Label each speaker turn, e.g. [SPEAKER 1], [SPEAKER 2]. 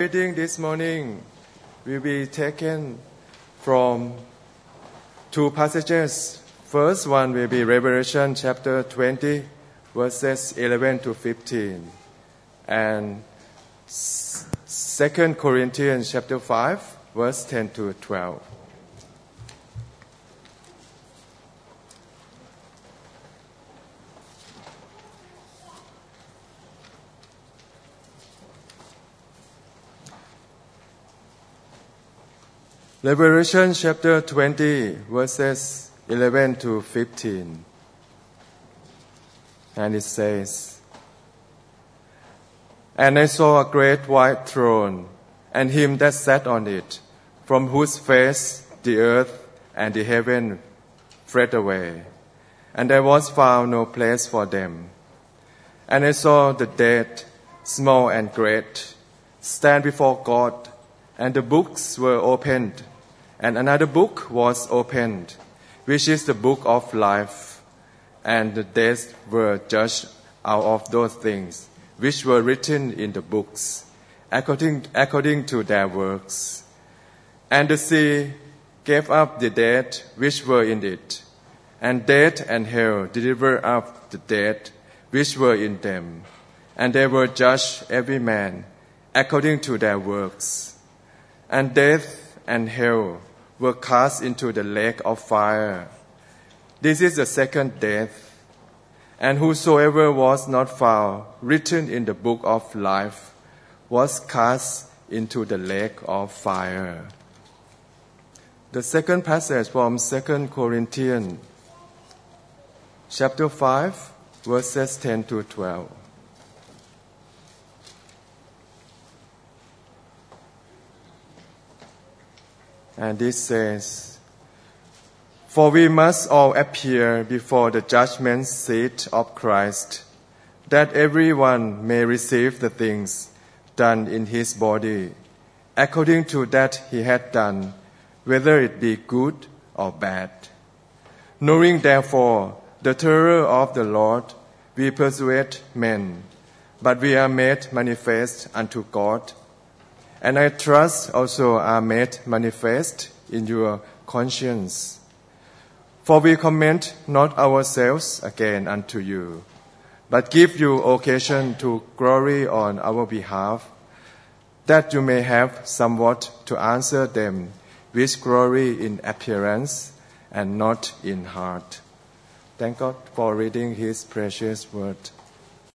[SPEAKER 1] reading this morning will be taken from two passages. First one will be Revelation chapter 20, verses 11 to 15, and 2 Corinthians chapter 5, verse 10 to 12. Revelation chapter 20, verses 11 to 15. And it says, "And I saw a great white throne, and him that sat on it, from whose face the earth and the heaven fled away, and there was found no place for them. And I saw the dead, small and great, stand before God, and the books were opened. And another book was opened, which is the book of life. And the dead were judged out of those things which were written in the books, according to their works. And the sea gave up the dead which were in it, and death and hell delivered up the dead which were in them. And they were judged every man according to their works. And death and hell were cast into the lake of fire. This is the second death. And whosoever was not found written in the book of life was cast into the lake of fire." The second passage from 2 Corinthians chapter 5, verses 10 to 12. And this says, "For we must all appear before the judgment seat of Christ, that everyone may receive the things done in his body, according to that he had done, whether it be good or bad. Knowing therefore the terror of the Lord, we persuade men, but we are made manifest unto God. And I trust also are made manifest in your conscience. For we commend not ourselves again unto you, but give you occasion to glory on our behalf, that you may have somewhat to answer them which glory in appearance and not in heart." Thank God for reading His precious word.